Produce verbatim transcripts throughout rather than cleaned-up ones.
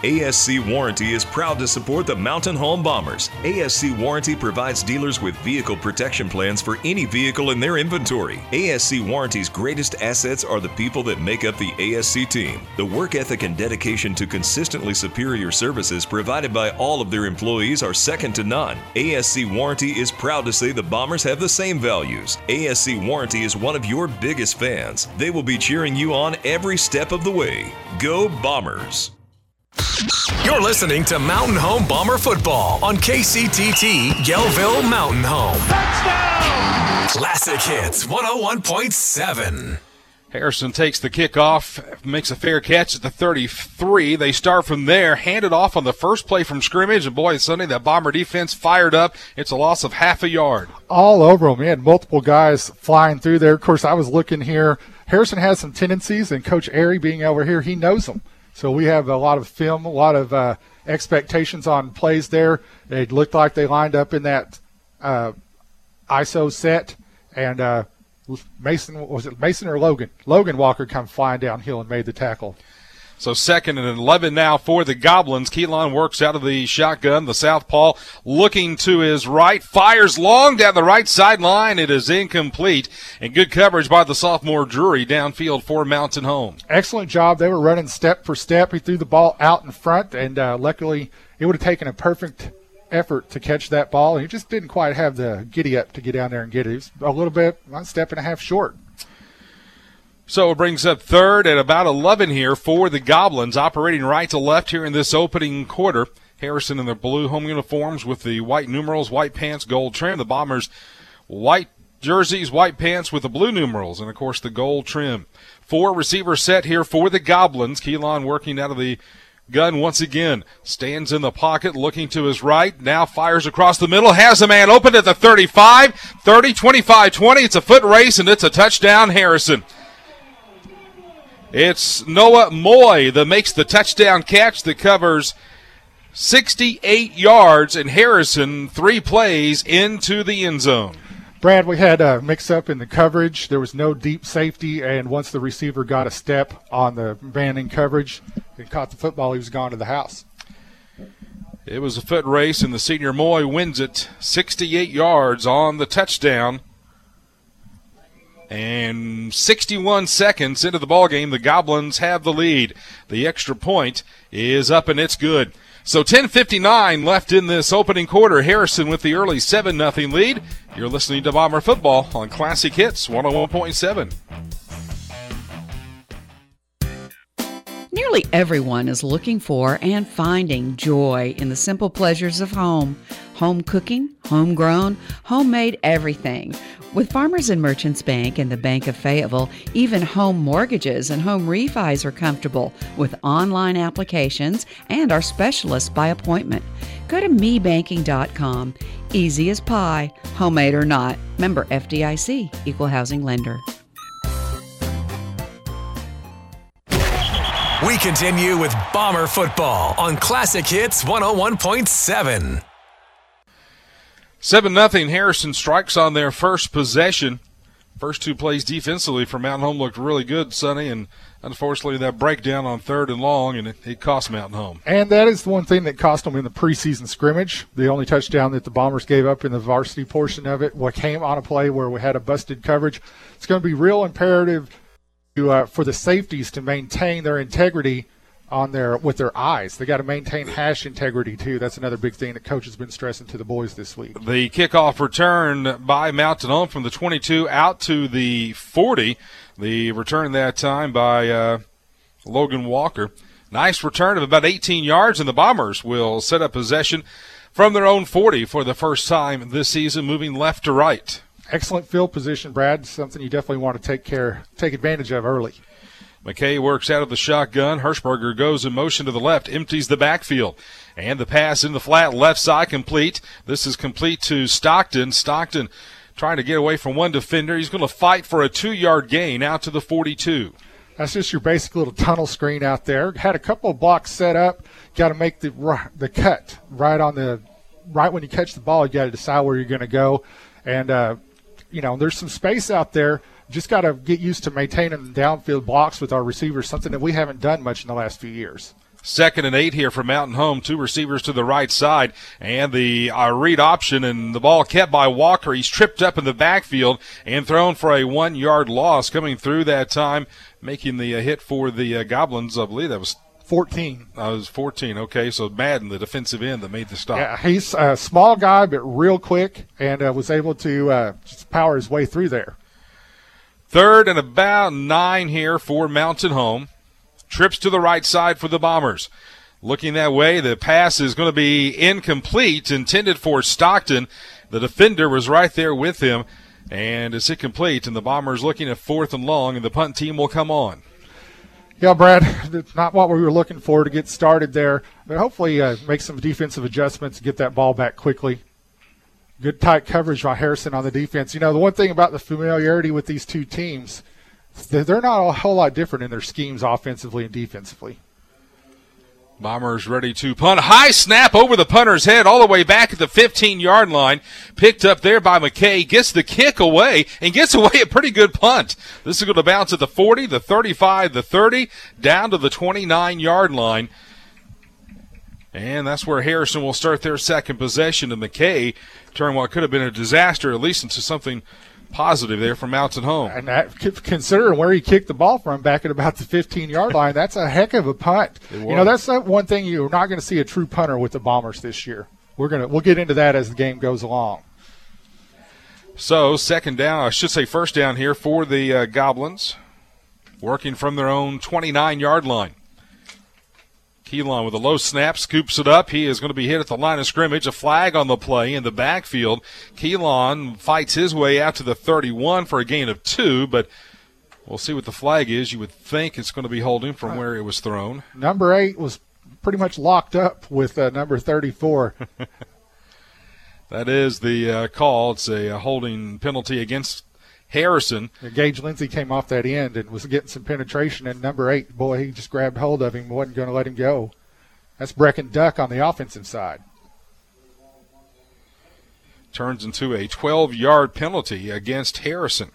A S C Warranty is proud to support the Mountain Home Bombers. A S C Warranty provides dealers with vehicle protection plans for any vehicle in their inventory. A S C Warranty's greatest assets are the people that make up the A S C team. The work ethic and dedication to consistently superior services provided by all of their employees are second to none. A S C Warranty is proud to say the Bombers have the same values. A S C Warranty is one of your biggest fans. They will be cheering you on every step of the way. Go Bombers! You're listening to Mountain Home Bomber Football on K C T T Yellville Mountain Home. Touchdown! Classic Hits one oh one point seven. Harrison takes the kickoff, makes a fair catch at the thirty-three. They start from there, hand it off on the first play from scrimmage, and boy, Sunday, that Bomber defense fired up. It's a loss of half a yard. All over them. We had multiple guys flying through there. Of course, I was looking here. Harrison has some tendencies, and Coach Airy being over here, he knows them. So we have a lot of film, a lot of uh, expectations on plays there. It looked like they lined up in that uh, I S O set, and uh, Mason, was it Mason or Logan? Logan Walker come flying downhill and made the tackle. So second and eleven now for the Goblins. Keelan works out of the shotgun. The southpaw looking to his right. Fires long down the right sideline. It is incomplete. And good coverage by the sophomore Drury downfield for Mountain Home. Excellent job. They were running step for step. He threw the ball out in front, and uh, luckily it would have taken a perfect effort to catch that ball. He just didn't quite have the giddy up to get down there and get it. He was a little bit, one step and a half short. So it brings up third at about eleven here for the Goblins, operating right to left here in this opening quarter. Harrison in their blue home uniforms with the white numerals, white pants, gold trim. The Bombers, white jerseys, white pants with the blue numerals, and, of course, the gold trim. Four receiver set here for the Goblins. Keelan working out of the gun once again. Stands in the pocket, looking to his right. Now fires across the middle. Has a man open at the thirty-five, thirty, twenty-five, twenty. It's a foot race, and it's a touchdown, Harrison. It's Noah Moy that makes the touchdown catch that covers sixty-eight yards, and Harrison three plays into the end zone. Brad, we had a mix-up in the coverage. There was no deep safety, and once the receiver got a step on the man in coverage and caught the football, he was gone to the house. It was a foot race, and the senior Moy wins it sixty-eight yards on the touchdown. And sixty-one seconds into the ballgame, the Goblins have the lead. The extra point is up, and it's good. So ten fifty-nine left in this opening quarter. Harrison with the early seven nothing lead. You're listening to Bomber Football on Classic Hits one oh one point seven. Nearly everyone is looking for and finding joy in the simple pleasures of home. Home cooking, homegrown, homemade everything. With Farmers and Merchants Bank and the Bank of Fayetteville, even home mortgages and home refis are comfortable with online applications and our specialists by appointment. Go to me banking dot com. Easy as pie, homemade or not. Member F D I C, Equal Housing Lender. We continue with Bomber Football on Classic Hits one oh one point seven. seven nothing, Harrison strikes on their first possession. First two plays defensively for Mountain Home looked really good, Sonny, and unfortunately that breakdown on third and long, and it, it cost Mountain Home. And that is the one thing that cost them in the preseason scrimmage. The only touchdown that the Bombers gave up in the varsity portion of it what came on a play where we had a busted coverage. It's going to be real imperative to, uh, for the safeties to maintain their integrity on their with their eyes. They got to maintain hash integrity too. That's another big thing that coach has been stressing to the boys this week. The kickoff return by Mountain Home from the twenty-two out to the forty. The return that time by uh, Logan Walker. Nice return of about eighteen yards, and the Bombers will set up possession from their own forty for the first time this season, moving left to right. Excellent field position, Brad. Something you definitely want to take care, take advantage of early. McKay works out of the shotgun. Hirschberger goes in motion to the left, empties the backfield. And the pass in the flat left side complete. This is complete to Stockton. Stockton trying to get away from one defender. He's going to fight for a two-yard gain out to the forty-two. That's just your basic little tunnel screen out there. Had a couple of blocks set up. Got to make the the cut right on the right when you catch the ball. You got to decide where you're going to go. And, uh, you know, there's some space out there. Just got to get used to maintaining downfield blocks with our receivers, something that we haven't done much in the last few years. Second and eight here for Mountain Home. Two receivers to the right side, and the uh, read option, and the ball kept by Walker. He's tripped up in the backfield and thrown for a one-yard loss. Coming through that time, making the uh, hit for the uh, Goblins. I believe that was fourteen. Uh, it was fourteen. Okay, so Madden, the defensive end, that made the stop. Yeah, he's a small guy, but real quick, and uh, was able to uh, just power his way through there. Third and about nine here for Mountain Home. Trips to the right side for the Bombers. Looking that way, the pass is going to be incomplete, intended for Stockton. The defender was right there with him, and it's incomplete, and the Bombers looking at fourth and long, and the punt team will come on. Yeah, Brad, it's not what we were looking for to get started there, but hopefully uh, make some defensive adjustments and get that ball back quickly. Good tight coverage by Harrison on the defense. You know, the one thing about the familiarity with these two teams, they're not a whole lot different in their schemes offensively and defensively. Bombers ready to punt. High snap over the punter's head all the way back at the fifteen-yard line. Picked up there by McKay. Gets the kick away and gets away a pretty good punt. This is going to bounce at the forty, the thirty-five, the thirty, down to the twenty-nine-yard line. And that's where Harrison will start their second possession. And McKay turned what could have been a disaster at least into something positive there from Mountain Home. And that, considering where he kicked the ball from back at about the fifteen-yard line, that's a heck of a punt. You know, that's not one thing you're not going to see a true punter with the Bombers this year. We're gonna we'll get into that as the game goes along. So second down, I should say first down here for the uh, Goblins, working from their own twenty-nine-yard line. Keelan with a low snap, scoops it up. He is going to be hit at the line of scrimmage. A flag on the play in the backfield. Keelan fights his way out to the thirty-one for a gain of two, but we'll see what the flag is. You would think it's going to be holding from where it was thrown. Number eight was pretty much locked up with uh, number thirty-four. That is the uh, call. It's a, a holding penalty against Harrison. Gage Lindsey came off that end and was getting some penetration, and number eight, boy, he just grabbed hold of him and wasn't going to let him go. That's Brecken Duck on the offensive side. Turns into a twelve-yard penalty against Harrison.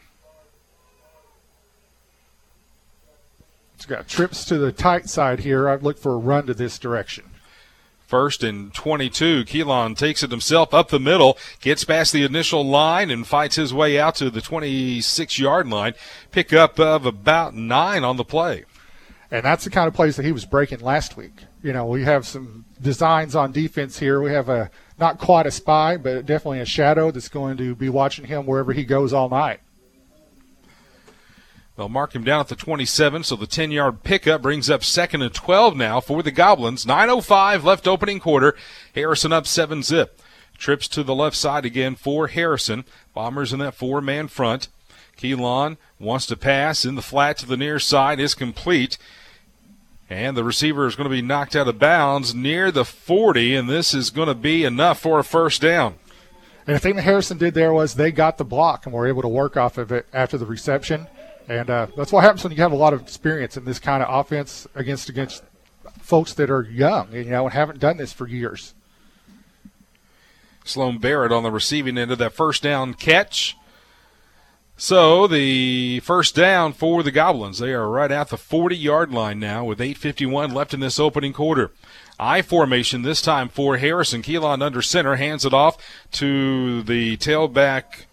It's got trips to the tight side here. I'd look for a run to this direction. First and twenty-two. Keelan takes it himself up the middle, gets past the initial line, and fights his way out to the twenty-six-yard line. Pickup of about nine on the play. And that's the kind of plays that he was breaking last week. You know, we have some designs on defense here. We have a not quite a spy, but definitely a shadow that's going to be watching him wherever he goes all night. They'll mark him down at the twenty-seven, so the ten-yard pickup brings up second and twelve now for the Goblins. nine oh five left opening quarter. Harrison up seven zip. Trips to the left side again for Harrison. Bombers in that four-man front. Keelan wants to pass in the flat to the near side. Is complete. And the receiver is going to be knocked out of bounds near the forty, and this is going to be enough for a first down. And the thing that Harrison did there was they got the block and were able to work off of it after the reception. And uh, that's what happens when you have a lot of experience in this kind of offense against against folks that are young, you know, and haven't done this for years. Sloan Barrett on the receiving end of that first down catch. So the first down for the Goblins. They are right at the forty-yard line now with eight fifty-one left in this opening quarter. I formation this time for Harrison. Keelan under center, hands it off to the tailback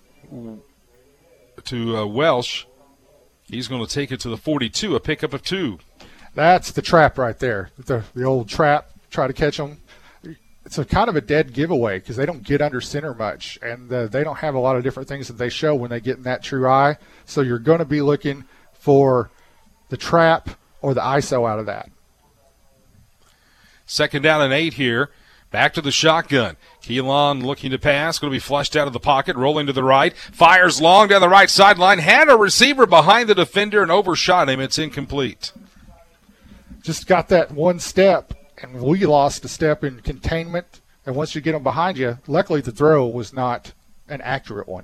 to uh, Welsh. He's going to take it to the forty-two, a pickup of two. That's the trap right there, the, the old trap, try to catch them. It's a kind of a dead giveaway because they don't get under center much, and uh, they don't have a lot of different things that they show when they get in that true eye. So you're going to be looking for the trap or the I S O out of that. Second down and eight here. Back to the shotgun. Keelan looking to pass. Going to be flushed out of the pocket, rolling to the right. Fires long down the right sideline. Had a receiver behind the defender and overshot him. It's incomplete. Just got that one step, and we lost a step in containment. And once you get them behind you, luckily the throw was not an accurate one.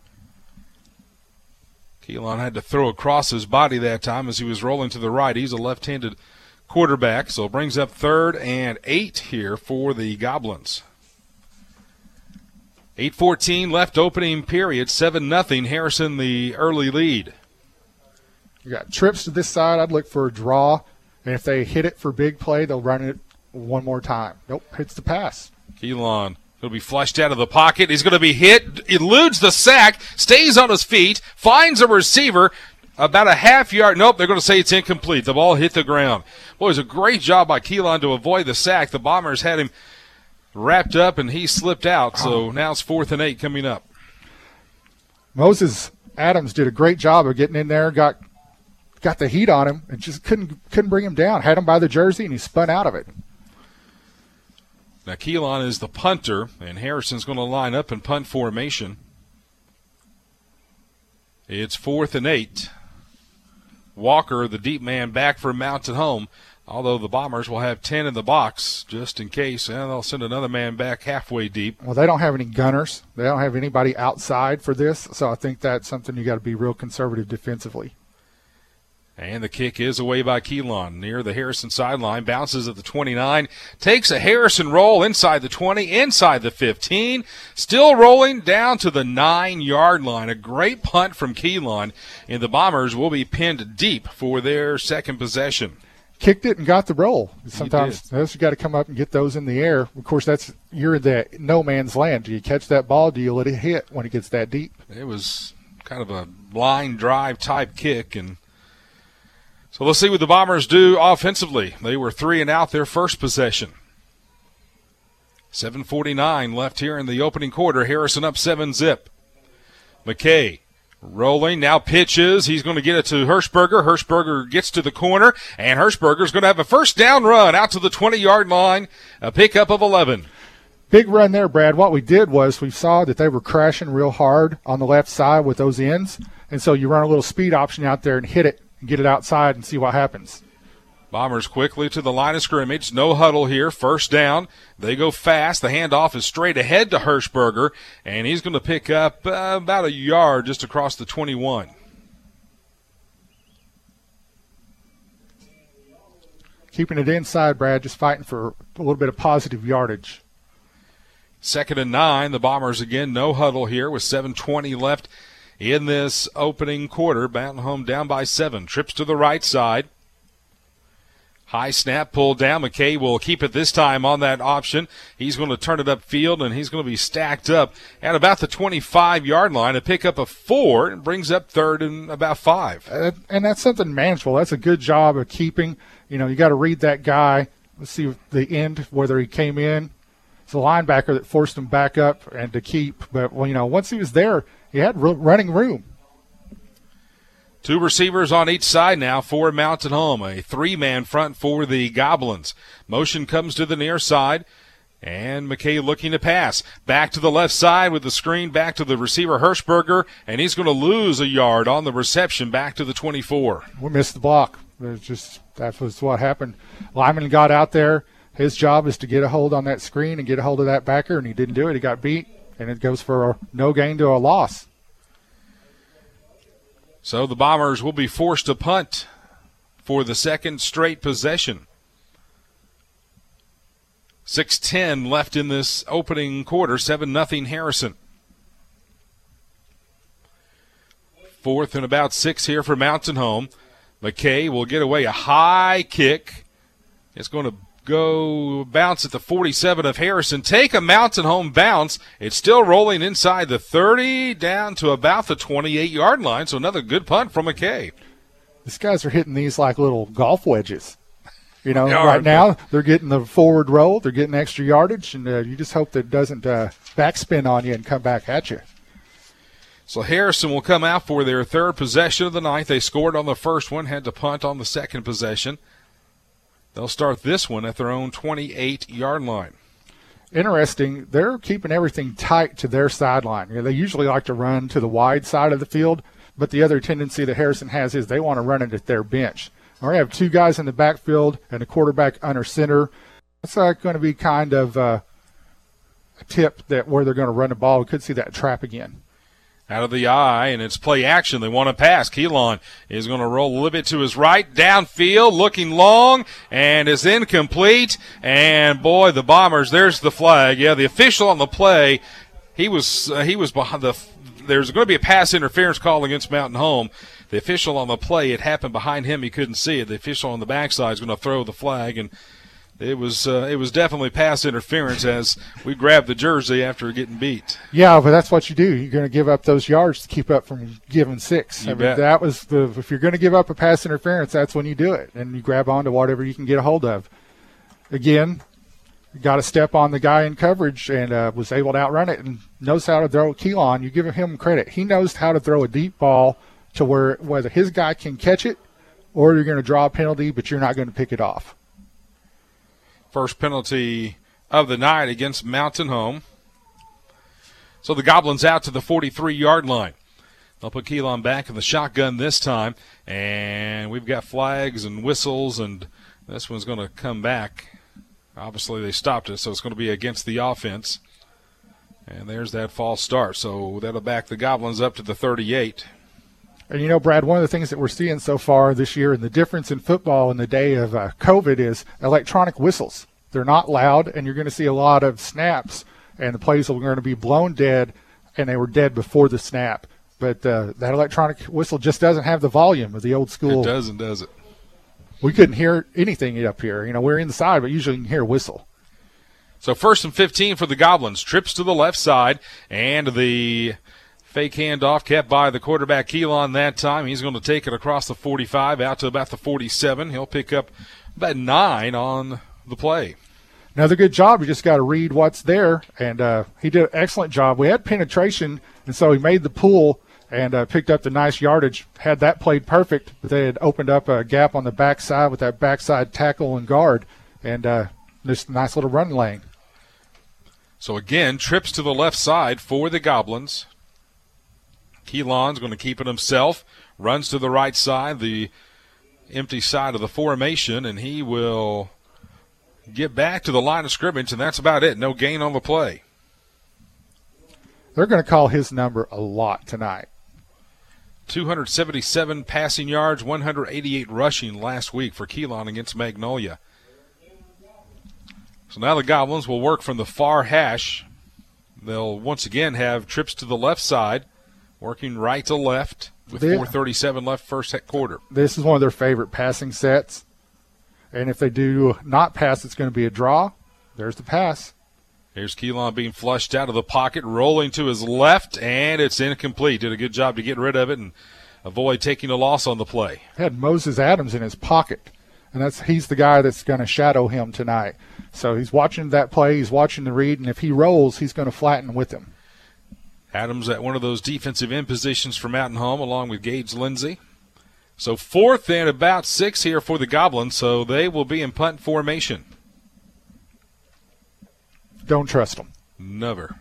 Keelan had to throw across his body that time as he was rolling to the right. He's a left-handed quarterback, so it brings up third and eight here for the Goblins. eight fourteen left opening period, seven nothing. Harrison the early lead. You got trips to this side. I'd look for a draw And if they hit it for big play, they'll run it one more time. Nope, hits the pass. Keelan will be flushed out of the pocket. He's going to be hit, eludes the sack, stays on his feet, finds a receiver about a half yard. Nope, they're going to say it's incomplete. The ball hit the ground. Boy, it was a great job by Keelan to avoid the sack. The Bombers had him wrapped up, and he slipped out. So now it's fourth and eight coming up. Moses Adams did a great job of getting in there, got got the heat on him, and just couldn't couldn't bring him down. Had him by the jersey, and he spun out of it. Now Keelan is the punter, and Harrison's going to line up in punt formation. It's fourth and eight. Walker, the deep man, back for Mountain Home, although the Bombers will have ten in the box just in case, and they'll send another man back halfway deep. Well, they don't have any gunners. They don't have anybody outside for this, so I think that's something you got to be real conservative defensively. And the kick is away by Keelan near the Harrison sideline, bounces at the twenty-nine, takes a Harrison roll inside the twenty, inside the fifteen, still rolling down to the nine-yard line. A great punt from Keelan, and the Bombers will be pinned deep for their second possession. Kicked it and got the roll. Sometimes you got to come up and get those in the air. Of course, that's you're in that no man's land. Do you catch that ball? Do you let it hit when it gets that deep? It was kind of a line drive type kick, and so let's see what the Bombers do offensively. They were three and out their first possession. seven forty-nine left here in the opening quarter. Harrison up seven zip. McKay rolling, now pitches. He's going to get it to Hirschberger. Hirschberger gets to the corner, and Hirschberger's going to have a first down run out to the twenty-yard line, a pickup of eleven. Big run there, Brad. What we did was we saw that they were crashing real hard on the left side with those ends, and so you run a little speed option out there and hit it and get it outside and see what happens. Bombers quickly to the line of scrimmage. No huddle here. First down. They go fast. The handoff is straight ahead to Hirschberger, and he's going to pick up uh, about a yard just across the twenty-one. Keeping it inside, Brad, just fighting for a little bit of positive yardage. Second and nine. The Bombers again, no huddle here with seven twenty left in this opening quarter. Mountain Home down by seven. Trips to the right side. High snap pulled down. McKay will keep it this time on that option. He's going to turn it upfield, and he's going to be stacked up at about the twenty-five-yard line. A pickup of four and brings up third and about five. Uh, and that's something manageable. That's a good job of keeping. You know, you got to read that guy. Let's see the end, whether he came in. It's a linebacker that forced him back up and to keep. But, well, you know, once he was there, he had running room. Two receivers on each side now for Mountain Home. A three-man front for the Goblins. Motion comes to the near side, and McKay looking to pass. Back to the left side with the screen, back to the receiver Hirschberger, and he's going to lose a yard on the reception back to the twenty-four. We missed the block. It's just that was what happened. Lyman got out there. His job is to get a hold on that screen and get a hold of that backer, and he didn't do it. He got beat, and it goes for a no gain to a loss. So the Bombers will be forced to punt for the second straight possession. six ten left in this opening quarter, seven nothing Harrison. Fourth and about six here for Mountain Home. McKay will get away a high kick. It's going to go bounce at the forty-seven of Harrison. Take a Mountain Home bounce. It's still rolling inside the thirty down to about the twenty-eight-yard line, so another good punt from McKay. These guys are hitting these like little golf wedges. You know, right now they're getting the forward roll. They're getting extra yardage, and uh, you just hope that it doesn't uh, backspin on you and come back at you. So Harrison will come out for their third possession of the ninth. They scored on the first one, had to punt on the second possession. They'll start this one at their own twenty-eight-yard line. Interesting. They're keeping everything tight to their sideline. You know, they usually like to run to the wide side of the field, but the other tendency that Harrison has is they want to run it at their bench. Or they have two guys in the backfield and a quarterback under center. That's uh, going to be kind of uh, a tip that where they're going to run the ball. We could see that trap again. Out of the eye, and it's play action. They want to pass. Keelan is going to roll a little bit to his right, downfield, looking long, and is incomplete. And, boy, the Bombers, there's the flag. Yeah, the official on the play, he was uh, he was behind the – there's going to be a pass interference call against Mountain Home. The official on the play, it happened behind him. He couldn't see it. The official on the backside is going to throw the flag, and it was uh, it was definitely pass interference as we grabbed the jersey after getting beat. Yeah, but that's what you do. You're going to give up those yards to keep up from giving six. You I mean, bet. that was the if you're going to give up a pass interference, that's when you do it, and you grab onto whatever you can get a hold of. Again, got a step on the guy in coverage and uh, was able to outrun it and knows how to throw. Keelan, you give him credit. He knows how to throw a deep ball to where whether his guy can catch it or you're going to draw a penalty, but you're not going to pick it off. First penalty of the night against Mountain Home. So the Goblins out to the forty-three-yard line. They'll put Keelan back in the shotgun this time, and we've got flags and whistles, and this one's going to come back. Obviously, they stopped it, so it's going to be against the offense. And there's that false start, so that'll back the Goblins up to the thirty-eight. And, you know, Brad, one of the things that we're seeing so far this year and the difference in football in the day of uh, COVID is electronic whistles. They're not loud, and you're going to see a lot of snaps, and the plays are going to be blown dead, and they were dead before the snap. But uh, that electronic whistle just doesn't have the volume of the old school. It doesn't, does it? We couldn't hear anything up here. You know, we're inside, but usually you can hear a whistle. So first and fifteen for the Goblins. Trips to the left side, and the fake handoff kept by the quarterback Keelan that time. He's going to take it across the forty-five out to about the forty-seven. He'll pick up about nine on the play. Another good job. You just got to read what's there, and uh, he did an excellent job. We had penetration, and so he made the pull and uh, picked up the nice yardage. Had that played perfect, but they had opened up a gap on the backside with that backside tackle and guard, and uh, just a nice little run lane. So again, trips to the left side for the Goblins. Keelan's going to keep it himself, runs to the right side, the empty side of the formation, and he will get back to the line of scrimmage, and that's about it. No gain on the play. They're going to call his number a lot tonight. two hundred seventy-seven passing yards, one hundred eighty-eight rushing last week for Keelan against Magnolia. So now the Goblins will work from the far hash. They'll once again have trips to the left side, working right to left with They- four thirty-seven left first quarter. This is one of their favorite passing sets, and if they do not pass, it's going to be a draw. There's the pass. Here's Keelan being flushed out of the pocket, rolling to his left, and it's incomplete. Did a good job to get rid of it and avoid taking a loss on the play. Had Moses Adams in his pocket, and that's he's the guy that's going to shadow him tonight. So he's watching that play, he's watching the read, and if he rolls, he's going to flatten with him. Adams at one of those defensive end positions for Mountain Home, along with Gage Lindsay. So fourth and about six here for the Goblins, so they will be in punt formation. Don't trust them. Never.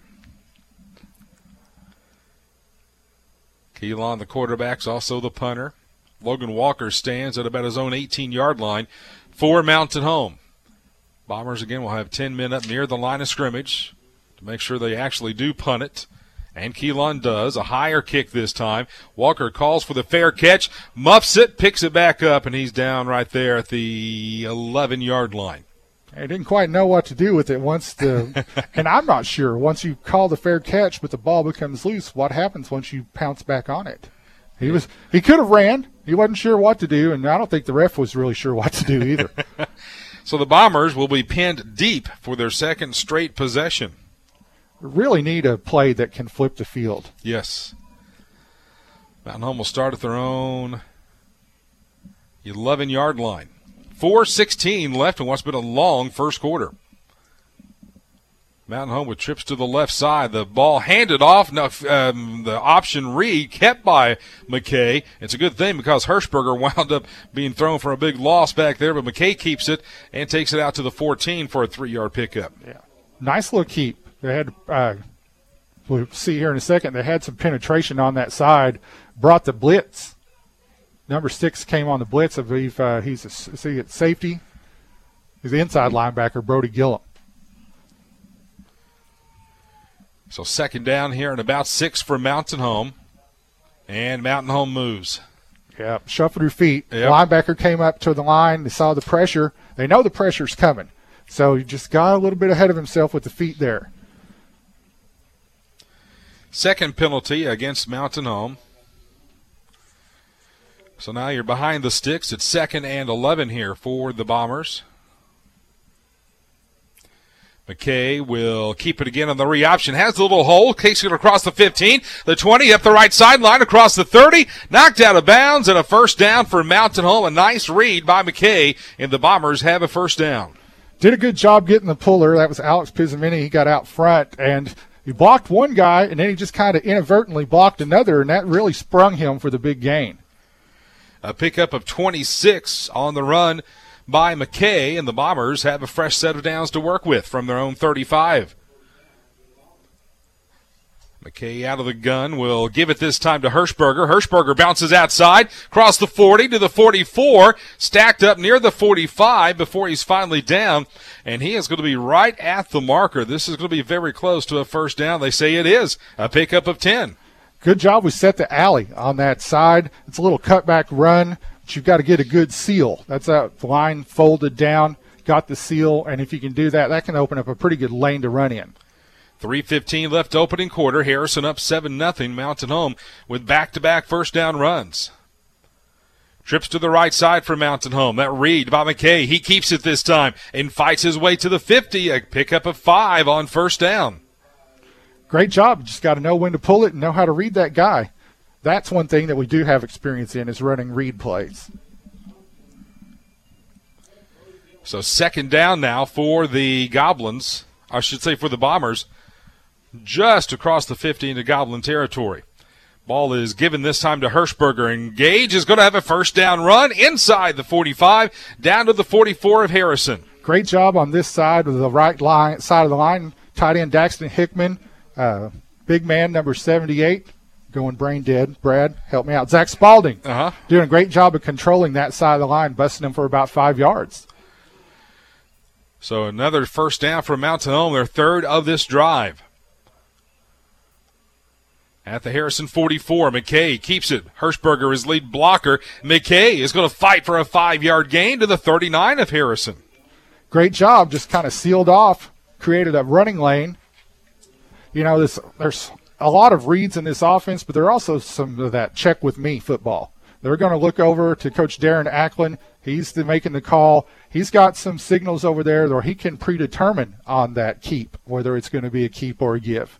Keelan, the quarterback's also the punter. Logan Walker stands at about his own eighteen-yard line for Mountain Home. Bombers, again, will have ten men up near the line of scrimmage to make sure they actually do punt it. And Keelan does. A higher kick this time. Walker calls for the fair catch, muffs it, picks it back up, and he's down right there at the eleven-yard line. I didn't quite know what to do with it once the – and I'm not sure. Once you call the fair catch but the ball becomes loose, what happens once you pounce back on it? He was he could have ran. He wasn't sure what to do, and I don't think the ref was really sure what to do either. So the Bombers will be pinned deep for their second straight possession. Really need a play that can flip the field. Yes. Mountain Home will start at their own eleven-yard line. four sixteen left in what's been a long first quarter. Mountain Home with trips to the left side. The ball handed off. No, um, the option read kept by McKay. It's a good thing because Hirschberger wound up being thrown for a big loss back there, but McKay keeps it and takes it out to the fourteen for a three-yard pickup. Yeah, nice little keep. They had, uh, we'll see here in a second, they had some penetration on that side, brought the blitz. Number six came on the blitz. I believe uh, he's a see at safety. He's the inside linebacker, Brody Gillum. So second down here and about six for Mountain Home. And Mountain Home moves. Yeah, shuffled her feet. Yep. Linebacker came up to the line. They saw the pressure. They know the pressure's coming. So he just got a little bit ahead of himself with the feet there. Second penalty against Mountain Home. So now you're behind the sticks at second and eleven here for the Bombers. McKay will keep it again on the re-option. Has the little hole. Takes it across the fifteen, the twenty, up the right sideline, across the thirty. Knocked out of bounds and a first down for Mountain Home. A nice read by McKay, and the Bombers have a first down. Did a good job getting the puller. That was Alex Pizzamini. He got out front, and he blocked one guy, and then he just kind of inadvertently blocked another, and that really sprung him for the big gain. A pickup of twenty-six on the run by McKay, and the Bombers have a fresh set of downs to work with from their own thirty-five. McKay out of the gun will give it this time to Hirschberger. Hirschberger bounces outside, across the forty to the forty-four, stacked up near the forty-five before he's finally down, and he is going to be right at the marker. This is going to be very close to a first down. They say it is. A pickup of ten. Good job. We set the alley on that side. It's a little cutback run, but you've got to get a good seal. That's that line folded down, got the seal, and if you can do that, that can open up a pretty good lane to run in. three fifteen left opening quarter. Harrison up seven nothing. Mountain Home with back-to-back first down runs. Trips to the right side for Mountain Home. That read by McKay. He keeps it this time and fights his way to the fifty. A pickup of five on first down. Great job. You just got to know when to pull it and know how to read that guy. That's one thing that we do have experience in, is running read plays. So second down now for the Goblins. I should say for the Bombers. Just across the fifty into Goblin territory. Ball is given this time to Hirschberger, and Gage is going to have a first down run inside the forty-five, down to the forty-four of Harrison. Great job on this side of the right line, side of the line. Tight end Daxton Hickman, uh, big man number seventy-eight, going brain dead. Brad, help me out. Zach Spalding, uh-huh. doing a great job of controlling that side of the line, busting him for about five yards. So another first down for Mountain Home, their third of this drive. At the Harrison forty-four, McKay keeps it. Hirschberger is lead blocker. McKay is going to fight for a five-yard gain to the thirty-nine of Harrison. Great job, just kind of sealed off, created a running lane. You know, this, there's a lot of reads in this offense, but there are also some of that check with me football. They're going to look over to Coach Darren Acklin. He's the, making the call. He's got some signals over there where he can predetermine on that keep, whether it's going to be a keep or a give.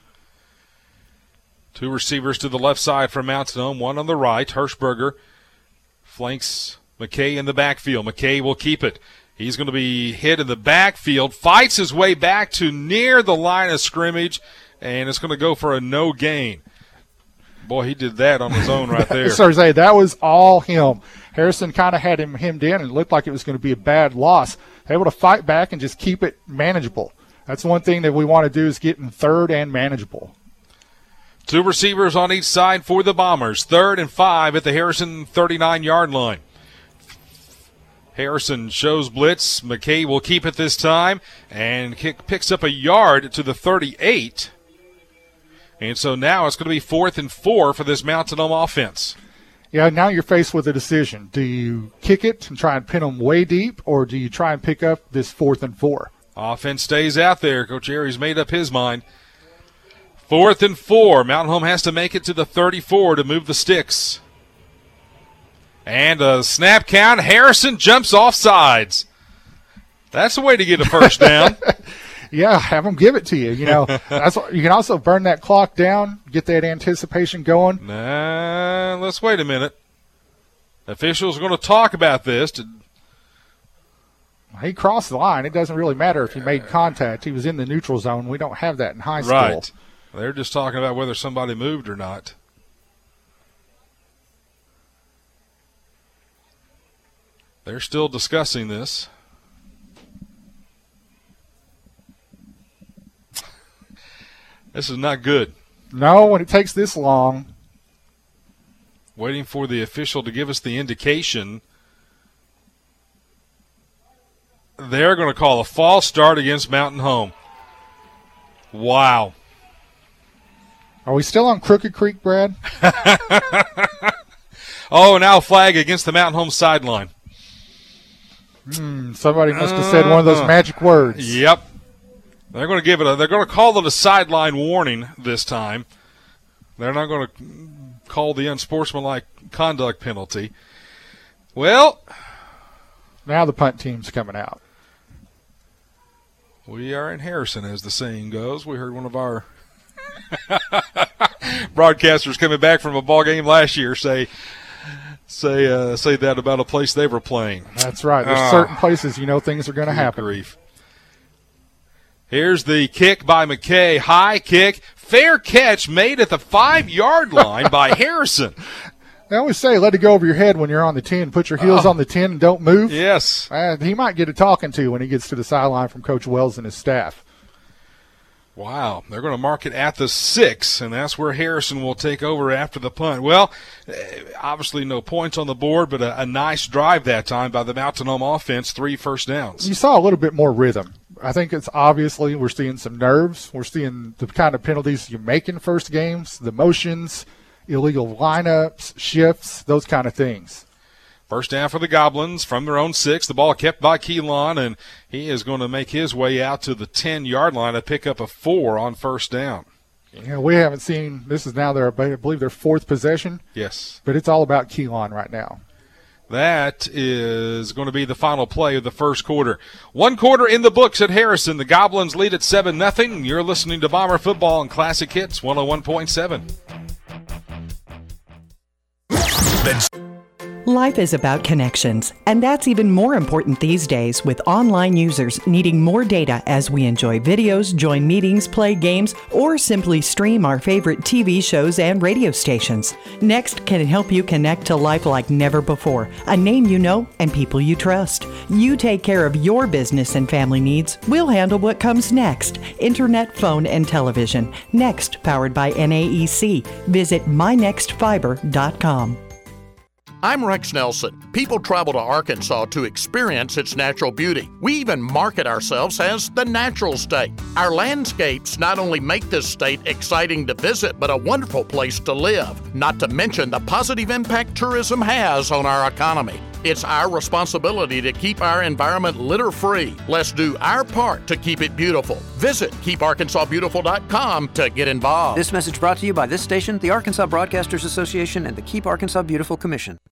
Two receivers to the left side for Mountain Home, one on the right. Hirschberger flanks McKay in the backfield. McKay will keep it. He's going to be hit in the backfield, fights his way back to near the line of scrimmage, and it's going to go for a no gain. Boy, he did that on his own right there. Sorry, that was all him. Harrison kind of had him hemmed in, and it looked like it was going to be a bad loss. Able to fight back and just keep it manageable. That's one thing that we want to do, is get in third and manageable. Two receivers on each side for the Bombers. Third and five at the Harrison thirty-nine-yard line. Harrison shows blitz. McKay will keep it this time and kick, picks up a yard to the thirty-eight. And so now it's going to be fourth and four for this Mountain Home offense. Yeah, now you're faced with a decision. Do you kick it and try and pin them way deep, or do you try and pick up this fourth and four? Offense stays out there. Coach Aries made up his mind. Fourth and four. Mountain Home has to make it to the thirty-four to move the sticks. And a snap count. Harrison jumps off sides. That's the way to get a first down. Yeah, have them give it to you. You know, that's what, you can also burn that clock down, get that anticipation going. Nah, let's wait a minute. Officials are going to talk about this. To, he crossed the line. It doesn't really matter if he made contact. He was in the neutral zone. We don't have that in high school. Right. They're just talking about whether somebody moved or not. They're still discussing this. This is not good. No, when it takes this long. Waiting for the official to give us the indication. They're going to call a false start against Mountain Home. Wow. Are we still on Crooked Creek, Brad? Oh, now flag against the Mountain Home sideline. Hmm, somebody must have said one of those magic words. Yep. They're going to give it a, they're going to call it a sideline warning this time. They're not going to called the unsportsmanlike conduct penalty. Well, now the punt team's coming out. We are in Harrison, as the saying goes. We heard one of our broadcasters coming back from a ball game last year say say uh, say that about a place they were playing. That's right. There's uh, certain places you know things are going to happen. Grief. Here's the kick by McKay. High kick. Fair catch made at the five-yard line by Harrison. They always say let it go over your head when you're on the ten. Put your heels oh. on the ten and don't move. Yes. Uh, he might get a talking to when he gets to the sideline from Coach Wells and his staff. Wow. They're going to mark it at the six, and that's where Harrison will take over after the punt. Well, obviously no points on the board, but a, a nice drive that time by the Mountain Home offense, three first downs. You saw a little bit more rhythm. I think it's obviously we're seeing some nerves. We're seeing the kind of penalties you make in first games, the motions, illegal lineups, shifts, those kind of things. First down for the Goblins from their own six. The ball kept by Keelan, and he is going to make his way out to the ten-yard line to pick up a four on first down. Yeah, we haven't seen – this is now their, I believe, their fourth possession. Yes. But it's all about Keelan right now. That is going to be the final play of the first quarter. One quarter in the books at Harrison. The Goblins lead at seven nothing. You're listening to Bomber Football and Classic Hits one oh one point seven. Life is about connections, and that's even more important these days with online users needing more data as we enjoy videos, join meetings, play games, or simply stream our favorite T V shows and radio stations. Next can help you connect to life like never before, a name you know and people you trust. You take care of your business and family needs. We'll handle what comes next. Internet, phone, and television. Next, powered by N A E C. Visit my next fiber dot com. I'm Rex Nelson. People travel to Arkansas to experience its natural beauty. We even market ourselves as the natural state. Our landscapes not only make this state exciting to visit, but a wonderful place to live, not to mention the positive impact tourism has on our economy. It's our responsibility to keep our environment litter-free. Let's do our part to keep it beautiful. Visit keep arkansas beautiful dot com to get involved. This message brought to you by this station, the Arkansas Broadcasters Association, and the Keep Arkansas Beautiful Commission.